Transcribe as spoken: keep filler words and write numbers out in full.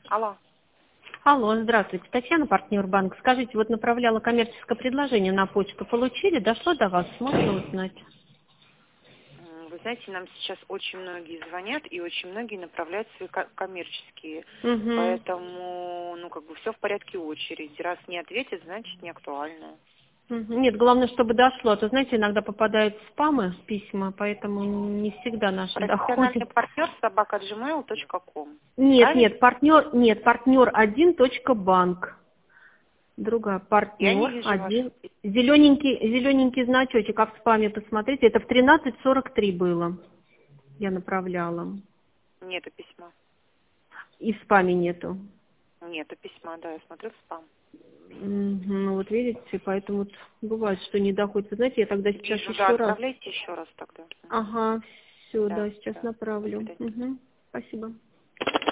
Алло. Алло, здравствуйте. Татьяна, партнер банк. Скажите, вот направляла коммерческое предложение на почту. Получили? Дошло до вас? Можно узнать? М, Вы знаете, нам сейчас очень многие звонят и очень многие направляют свои ко- коммерческие. Угу. Поэтому, ну, как бы все в порядке очереди. Раз не ответят, значит не актуально. Нет, главное, чтобы дошло. А то, знаете, иногда попадают в спамы письма, поэтому не всегда наши Профессиональный доходят. партнер собака джи мейл точка ком. Нет, Правильно? нет, партнер, нет, партнер один точка банк. Другая, Я не партнер вижу ваших один. писем. Зелененький, зелененький значочек, а в спаме посмотрите, это в тринадцать сорок три было. Я направляла. Нету письма. И в спаме нету. Нету письма, да, я смотрю в спам. Мгм. Ну вот видите, поэтому вот бывает, что не доходит. Вы знаете, я тогда сейчас Вижу, да, еще раз. отправляйте еще раз тогда. Мгм. Ага, все, Да, да, сейчас да. До направлю. свидания. Мгм. Спасибо.